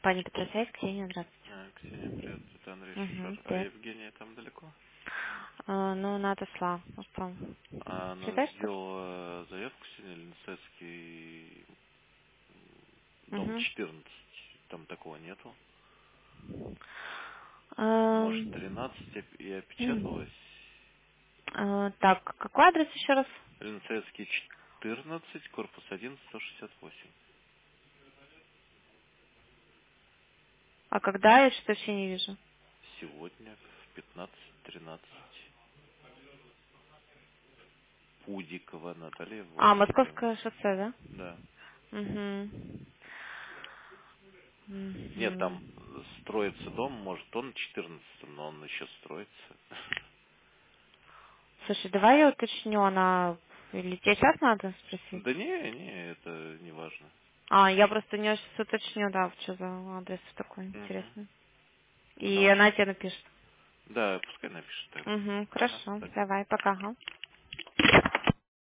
Компания Петросяев, Ксения, здравствуйте. Ксения, привет, это Андрей Угу, Шофер. А привет. Евгения там далеко? Ну, она отошла. Ну что, Она читай, что ли? сделала заявку сегодня, Ленинцевский, дом Угу. 14. Там такого нету. Может, Эм, 13 и опечаталась? Так, какой адрес еще раз? Ленинцевский 14, корпус 1, 168. А когда? Я что-то вообще не вижу. Сегодня в 15:13. Пудикова Наталья А, Владимировна. Московское шоссе, да? Да. Угу. Нет, там Угу. строится дом, может, он 14, но он еще строится. Слушай, давай я уточню, она... Или тебе сейчас надо спросить? Да не, это не важно. А, я просто у нее сейчас уточню, да, что за адрес такой Угу. интересный. И Давай. она тебе напишет. Да, пускай напишет тогда. Угу, Ага, хорошо, пока. давай, пока, ага.